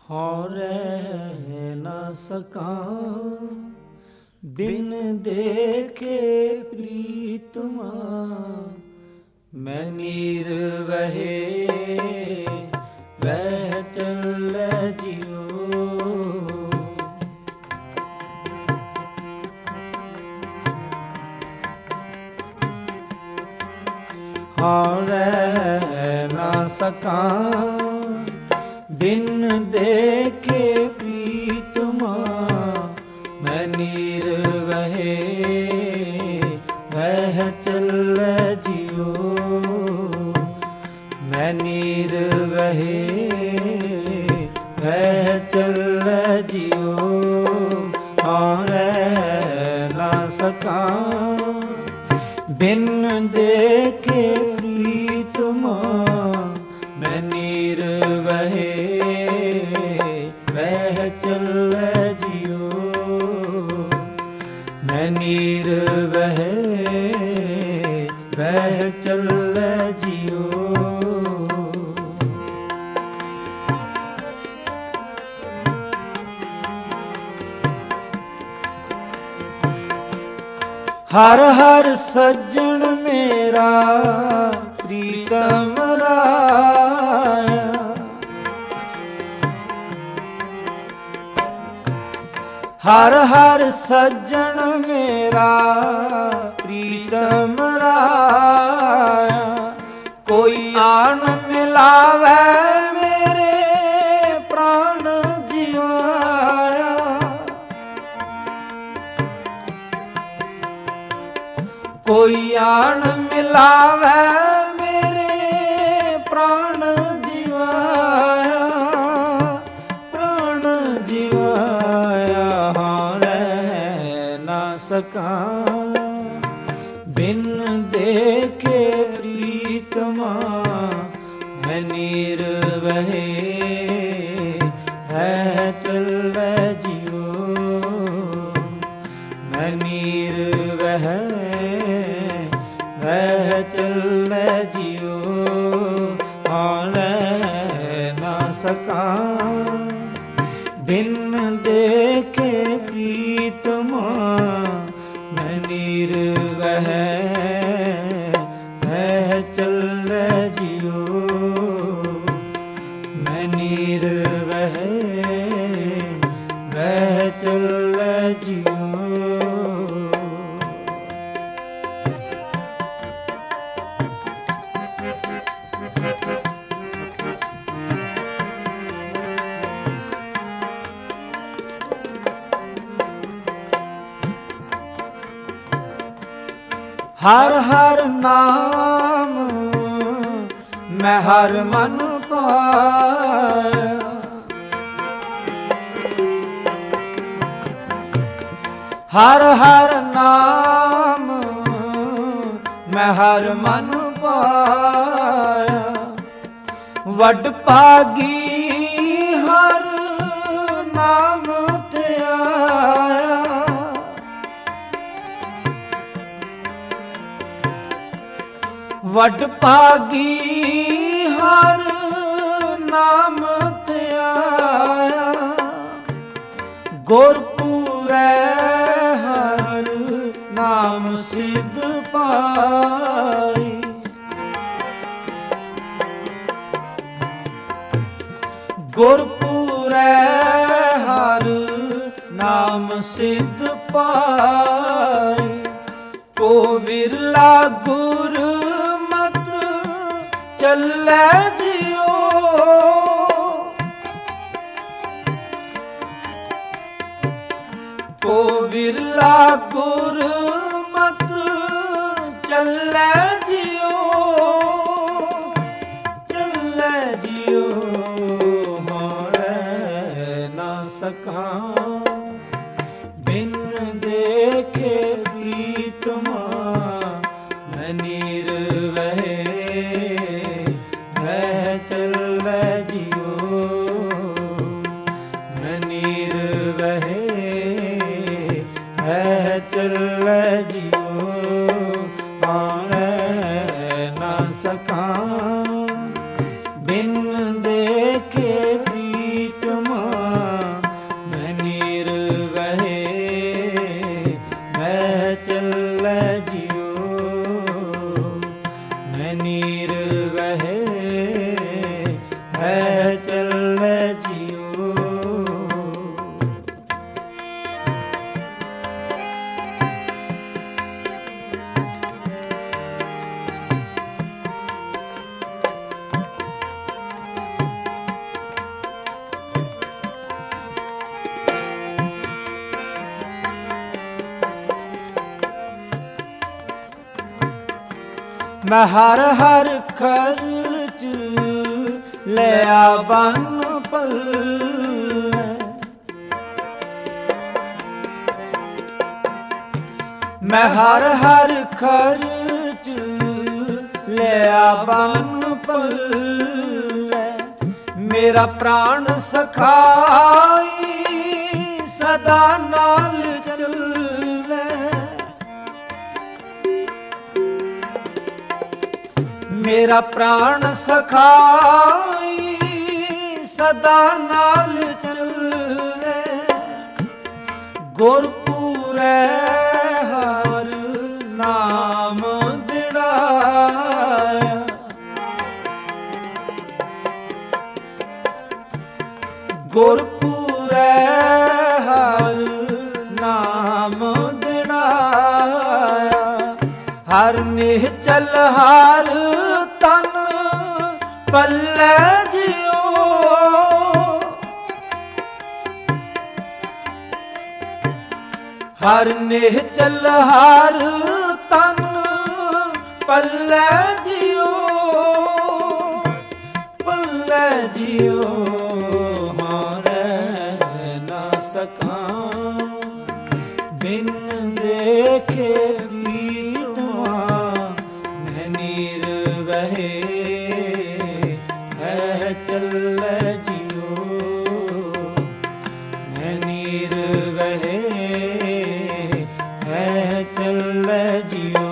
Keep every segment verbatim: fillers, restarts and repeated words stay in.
ਹਉ ਰਹਿ ਨਾ ਸਕਾਂ ਬਿਨ ਦੇਖੇ ਪ੍ਰੀਤਮਾ, ਮੈਂ ਨੀਰ ਵਹੇ ਵਹਿ ਚੱਲੈ ਜਿਉ। ਹਉ ਰਹਿ ਨਾ ਸਕਾਂ ਬਿਨ ਦੇਖੇ ਪ੍ਰੀਤਮਾ, ਮੈਂ ਨੀਰ ਵਹੇ ਵਹਿ ਚੱਲੈ ਜਿਉ। ਮੈਂ ਨੀਰ ਵਹੇ ਵਹਿ ਚੱਲੈ ਜਿਉ। ਹਉ ਰਹਿ ਨਾ ਸਕਾਂ ਬਿਨ ਦੇਖੇ ਪ੍ਰੀਤਮਾ, ਮੈਂ ਨੀਰ ਵਹੇ ਵਹਿ ਚੱਲੈ ਜਿਉ। ਮੈਂ ਨੀਰ ਵਹੇ ਵਹਿ ਚੱਲੈ ਜਿਉ। ਹਰ ਹਰ ਸੱਜਣ ਮੇਰਾ ਪ੍ਰੀਤਮ ਰਾਇਆ, ਹਰ ਹਰ ਸੱਜਣ ਮੇਰਾ ਪ੍ਰੀਤਮ ਰਾਇਆ। ਕੋਈ ਆਣ ਮਿਲਾਵੈ ਮੇਰੇ ਪ੍ਰਾਣ ਜੀਵਾਇਆ, ਕੋਈ ਆਣ ਮਿਲਾਵੈ ਮੇਰੇ ਪ੍ਰਾਣ ਜੀਵਾਇਆ। ਪ੍ਰਾਣ ਜੀਵਾਇਆ ਹਉ ਰਹਿ ਨਾ ਸਕਾਂ ਬਿਨ ਦੇਖੇ ਪ੍ਰੀਤਮਾ, ਮੈਂ ਨੀਰ ਵਹੇ ਵਹਿ ਚੱਲੈ ਜਿਉ। ਮੈਂ ਨੀਰ ਵਹੈ ਵਹਿ ਚੱਲੈ ਜਿਉ। ਹਉ ਰਹਿ ਨਾ ਸਕਾਂ ਬਿਨ ਦੇਖੇ ਪ੍ਰੀਤਮਾ, ਮੈਂ ਨੀਰ ਵਹੈ ਵਹਿ ਚੱਲੈ ਜਿਉ। ਮੈਂ ਨੀਰ ਵਹੈ ਵਹਿ ਚੱਲੈ ਜਿਉ। ਹਰ ਹਰ ਨਾਮ ਮੈਂ ਹਰ ਮਨ ਪਾਇਆ, ਹਰ ਹਰ ਨਾਮ ਮੈਂ ਹਰ ਮਨ ਪਾਇਆ। ਵੱਡ ਭਾਗੀ ਹਰ ਨਾਮ ਤੇ ਆਇਆ, ਵੱਡ ਭਾਗੀ ਹਰ ਨਾਮ ਤੇ ਆਇਆ। ਗੁਰਪੂਰੈ ਹਰ ਨਾਮ ਸਿਧ ਪਾਈ, ਗੁਰਪੂਰੈ ਹਰ ਨਾਮ ਸਿਧ ਪਾਈ। ਕੋ ਵਿਰਲਾ ਗੁਰ ਚੱਲੈ ਜਿਉ, ਕੋ ਵਿਰਲਾ ਗੁਰ ਮਤ ਚੱਲੈ ਜਿਉ। ਚੱਲੈ ਜਿਉ ਹਉ ਰਹਿ ਨਾ ਸਕਾਂ ਬਿਨ ਦੇਖੇ ਪ੍ਰੀਤਮਾ, ਮੈਂ ਨੀਰ ਵਹੇ ਵਹਿ ਚੱਲੈ ਜਿਉ। ਮੈਂ ਨੀਰ ਵਹੇ ਵਹਿ ਚੱਲੈ ਜਿਉ। ਹਉ ਰਹਿ ਨਾ ਸਕਾਂ ਬਿਨ ਦੇਖੇ ਪ੍ਰੀਤਮਾ, ਮੈਂ ਹਰ ਹਰ ਖਰਚ ਲਿਆ ਬੰਨ ਪੱਲੇ, ਮੈਂ ਹਰ ਹਰ ਖਰਚ ਲਿਆ ਬੰਨ ਪੱਲੇ, ਮੇਰਾ ਪ੍ਰਾਣ ਸਖਾਈ ਸਦਾ ਨਾਲ ਚੱਲੇ, ਮੇਰਾ ਪ੍ਰਾਣ ਸਖਾਈ ਸਦਾ ਨਾਲ ਚੱਲੇ, ਗੁਰਪੂਰੈ ਹਰ ਨਾਮ ਦਿੜਾਇਆ, ਗੁਰਪੂਰੈ ਹਰ ਨਾਮ ਦਿੜਾਇਆ, ਹਰ ਨਿਹਚਲ ਹਰ ਤਨ ਪੱਲੇ ਜਿਉ, ਹਰ ਨਿਹਚਲ ਹਰ ਤਨ ਪੱਲੇ ਜਿਉ, ਪੱਲੇ ਜਿਉ ਹਾਰੇ ਨਾ ਸਕਾਂ, ਬਿਨ ਦੇਖੇ ਪ੍ਰੀਤਮਾ ਮੈਂ ਨੀਰ ਵਹੇ, ਹੈ ਚੱਲੇ ਜਿਉ ਮੈਂ ਨੀਰ ਵਹੇ, ਹੈ ਚੱਲੇ ਜਿਉ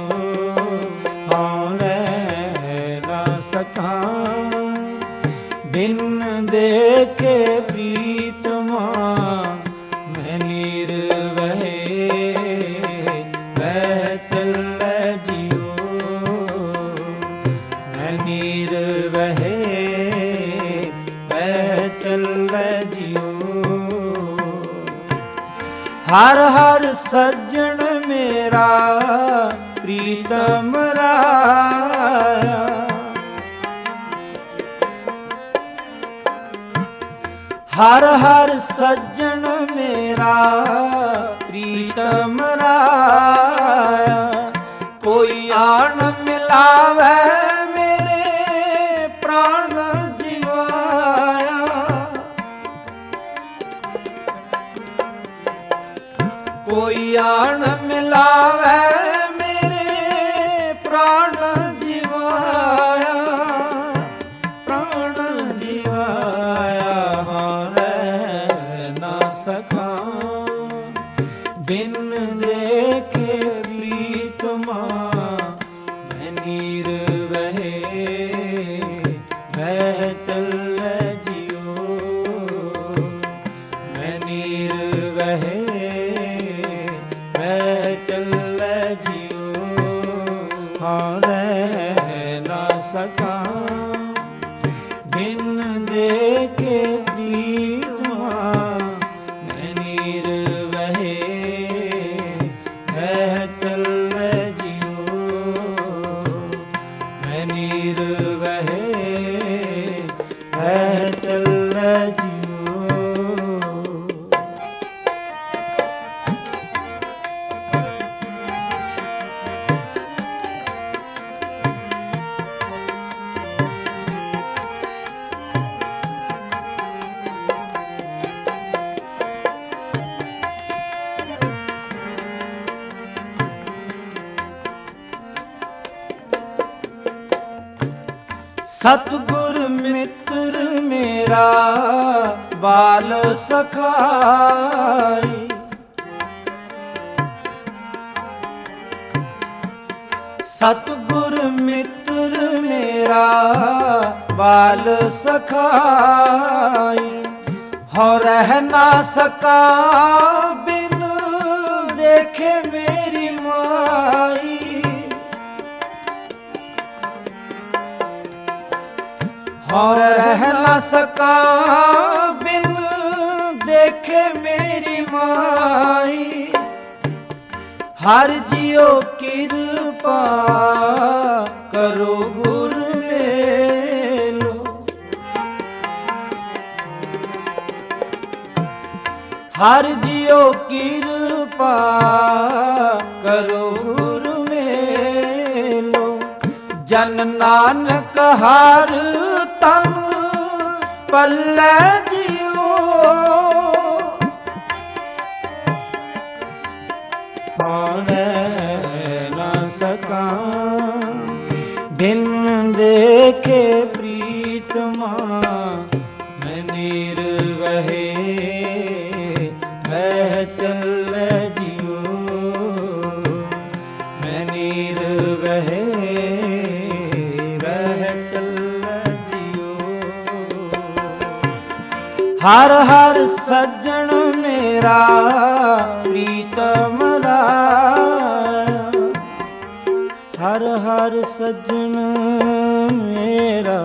ਹਾਰੇ ਨਾ ਸਕਾਂ, ਬਿਨ ਦੇਖੇ ਪ੍ਰੀਤਮਾ ਮੈਂ ਨੀਰ ਵਹੇ, ਵਹਿ ਚੱਲੇ ਜਿਉ ਮੈਂ ਨੀਰ ਵਹੇ, ਵਹਿ ਚੱਲੇ ਜਿਉ, ਹਰ ਹਰ ਸੱਜਣ ਮੇਰਾ ਪ੍ਰੀਤਮ ਰਾਇਆ, ਹਰ ਹਰ ਸੱਜਣ ਮੇਰਾ ਪ੍ਰੀਤਮ ਰਾਇਆ, ਕੋਈ ਆਣ ਮਿਲਾਵੇ ਮੇਰੇ ਪ੍ਰਾਣ ਜੀਵਾਇਆ, ਕੋਈ ਆਣ ਮਿਲਾਵੇ ਮੇਰੇ ਪ੍ਰਾਣ ਜੀਵਾਇਆ, ਪ੍ਰਾਣ ਜੀਵਾਇਆ ਹਾਰੇ ਨਾ ਸਕਾਂ, ਬਿਨ ਦੇਖੇ ਪ੍ਰੀਤਮਾ ਮੈਂ ਨੀਰ ਵਹੇ, ਵਹਿ ਚੱਲੇ ਜਿਉ ਮੈਂ ਨੀਰ ਵਹੇ, ਵਹਿ ਚੱਲੇ ਜਿਉ ਹਾਰੇ ਨਾ ਸਕਾਂ, ਬਿਨ ਦੇਖੇ ਪ੍ਰੀਤਮਾ ਮੈਂ ਨੀਰ ਵਹੇ, ਵਹਿ ਚੱਲੇ ਜਿਉ ਮੈਂ ਨੀਰ ਵਹੇ, ਵਹਿ ਚੱਲੇ ਜਿਉ। ਸਤਿਗੁਰ ਮਿੱਤਰ ਮੇਰਾ ਬਾਲ ਸਖਾਈ, ਸਤਿਗੁਰ ਮਿੱਤਰ ਮੇਰਾ ਬਾਲ ਸਖਾਈ, ਹੋ ਰਹਿ ਨਾ ਸਕਾ ਬਿਨ ਦੇਖੇ ਮੇਰੀ ਮਾਈ, और रह न सका बिन देखे मेरी माई, हर जियो कृपा करो गुर मेलो, हर जियो कृपा करो गुर मेलो, जन नानक हर तन पल्ले जियो पाने न सका बिन देखे प्रीतमा मैं निर्वहे वह चल जियो मैं निर्वहे वह चल जियो हर हर सज्जन मेरा प्रीतम हर हर सज्जन मेरा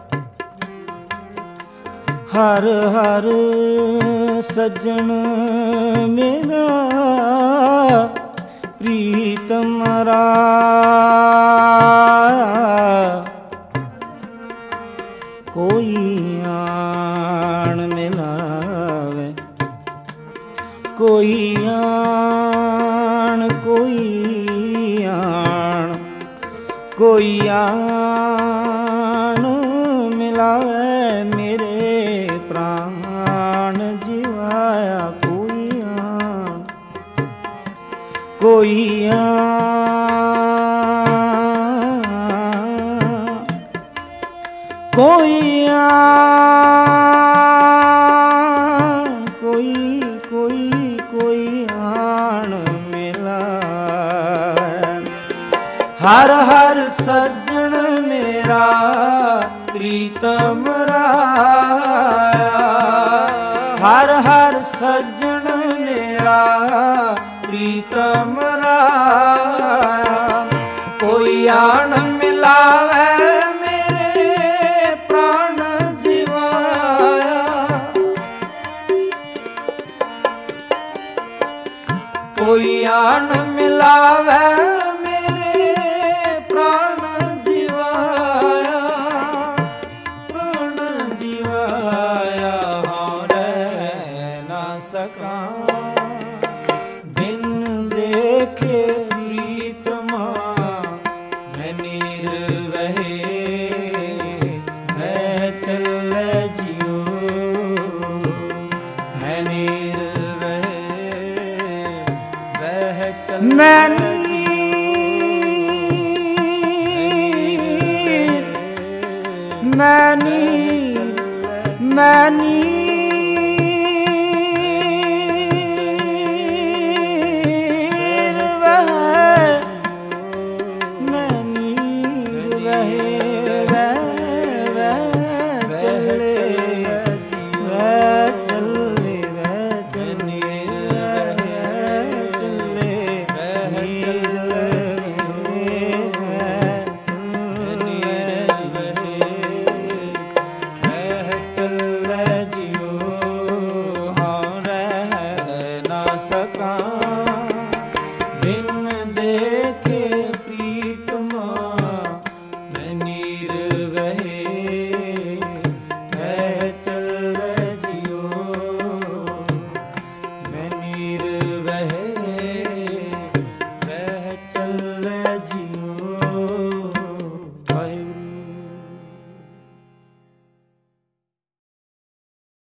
हर हर सज्जन मेरा प्रीतम कोई आन मिलावे कोई आन कोई आन कोई आन मिलावे मेरे प्राण जीवाया कोई आन कोई आन कोई आन कोई कोई कोई आन मिलावे हर हर सज्जन मेरा प्रीतम राया हर हर सज्जन मेरा प्रीतम राया कोई आन मिलावे मेरे प्राण जीवाया कोई आन मिलावे बिन देखे प्रीतमा मैं निर्वहे वह चल जियो मैं निर्वहे वह चल मैं नीर मैं नीर मैं नीर